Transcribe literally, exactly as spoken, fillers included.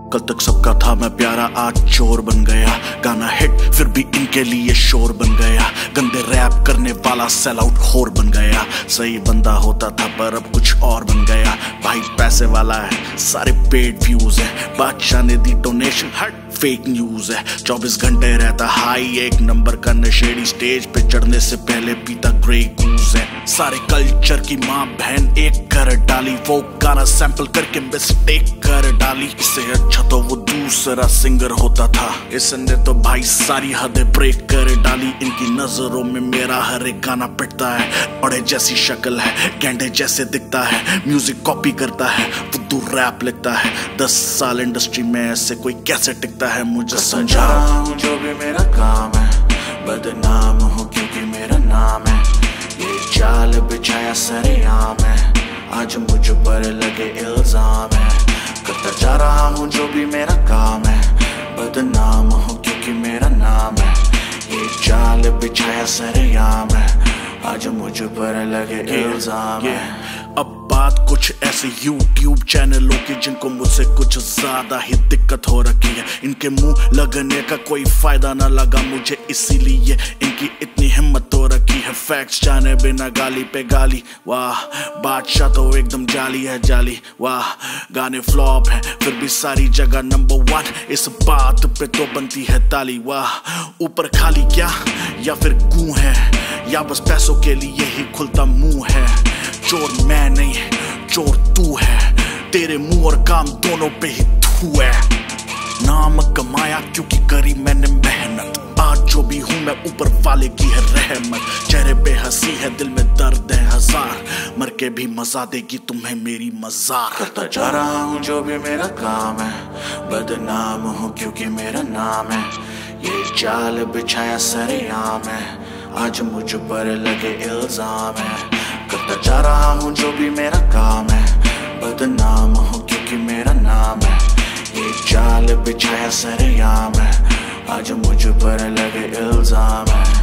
कल तक सबका था मैं प्यारा, आज चोर बन गया। गाना हिट फिर भी इनके लिए शोर बन गया। गंदे रैप करने वाला सेल आउट होर बन गया। सही बंदा होता था पर अब कुछ और बन गया। भाई पैसे वाला है, सारे पेड व्यूज है। बादशाह ने दी डोनेशन, हट फेक न्यूज है। चौबीस घंटे रहता हाई, एक नंबर का नशेड़ी। स्टेज पे चढ़ने से पहले पीता ग्रे गूज है। सारे कल्चर की माँ बहन एक कर डाली। वो गाना सैंपल करके मिस्टेक कर डाली। इससे अच्छा तो वो दूसरा सिंगर होता था। इसने तो भाई सारी हदें ब्रेक कर डाली। इनकी नजरों में मेरा हर एक गाना पिटता है। बड़े जैसी शक्ल है, गेंडे जैसे दिखता है। म्यूजिक कॉपी करता है, फुद्दू रैप लिखता है। दस साल इंडस्ट्री में ऐसे कोई कैसे टिकता है, मुझे समझा। हूँ जो भी मेरा काम है, बदनाम हूँ क्योंकि मेरा नाम है। ये जाल बिछाया सरेआम है, आज मुझ पर लगे इल्जाम है। करता जा रहा हूँ जो भी मेरा काम है, बदनाम हूँ क्योंकि मेरा नाम है। ये जाल बिछाया सरेआम है, आज मुझ पर लगे इल्जाम है। अब बात कुछ ऐसे यूट्यूब चैनलों की जिनको मुझसे कुछ ज्यादा ही दिक्कत हो रखी है। इनके मुंह लगने का कोई फायदा ना लगा मुझे, इसीलिए इनकी इतनी हिम्मत हो रखी है। फैक्ट्स जाने बिना गाली पे गाली, वाह बादशाह तो एकदम जाली है जाली। वाह गाने फ्लॉप है फिर भी सारी जगह नंबर वन। इस बात पे तो बनती है ताली। वाह ऊपर खाली क्या या फिर गूं है, या बस पैसों के लिए ही खुलता मुंह है। चोर मैं नहीं, चोर तू है। तेरे मुंह और काम दोनों पे ही थू है। नाम कमाया क्योंकि करी मैंने मेहनत। आज जो भी हूं मैं ऊपर वाले की है रहमत। चेहरे पे हंसी है, दिल में दर्द है हजार। मर के भी मजा देगी तुम्हें मेरी मजार। करता जा रहा हूँ जो भी मेरा काम है, बदनाम हूँ क्योंकि मेरा नाम है। ये जाल बिछाया सरेआम है, आज मुझ पर लगे इल्जाम है। करता जा रहा हूँ जो भी मेरा काम है, बदनाम हूँ क्योंकि मेरा नाम है। ये जाल बिछाया सरेआम है, आज मुझ पर लगे इल्जाम है।